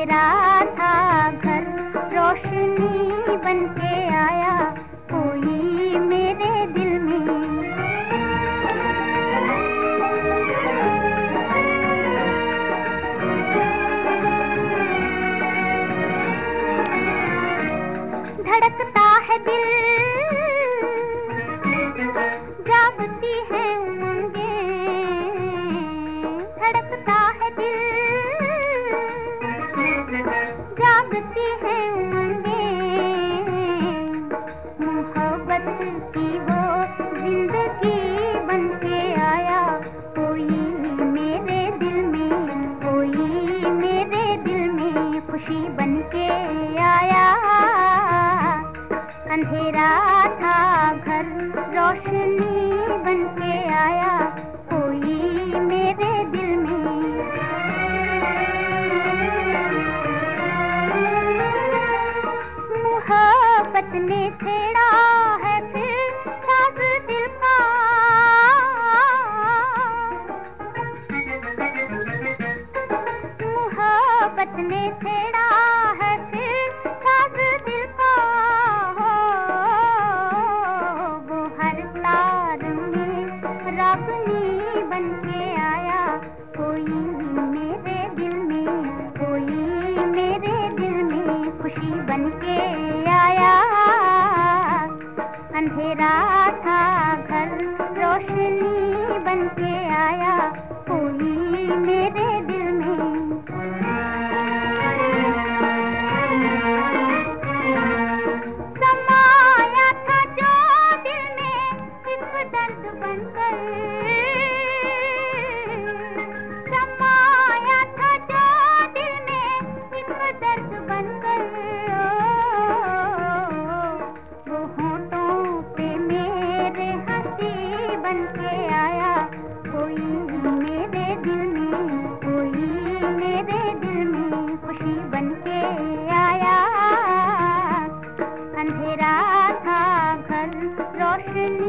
अंधेरा था घर रोशनी बन के आया कोई मेरे दिल में। धड़कता है दिल जागती है उमंगें, धड़कता है दिल जागती है उमंगें। मोहब्बत की वो जिंदगी बन के आया कोई मेरे दिल में, कोई मेरे दिल में खुशी बन के आया। अंधेरा था घर रोशनी बन के आया कोई मेरे दिल में। मोहब्बत ने छेड़ा है फिर साज दिल का, मोहब्बत ने छेड़ा है फिर साज दिल का। वो हर तार में रागनी बन के आया कोई मेरे दिल में, कोई मेरे दिल में खुशी बन के आया। अंधेरा था घर रोशनी बन के आया कोई मेरे दिल में। समाया था जो दिल में एक दर्द बनकर, समाया था जो दिल में एक दर्द बनकर। वो होठों पे मेरे हंसी बन के आया कोई मेरे दिल में, कोई मेरे दिल में खुशी बन के आया। अंधेरा था घर रोशनी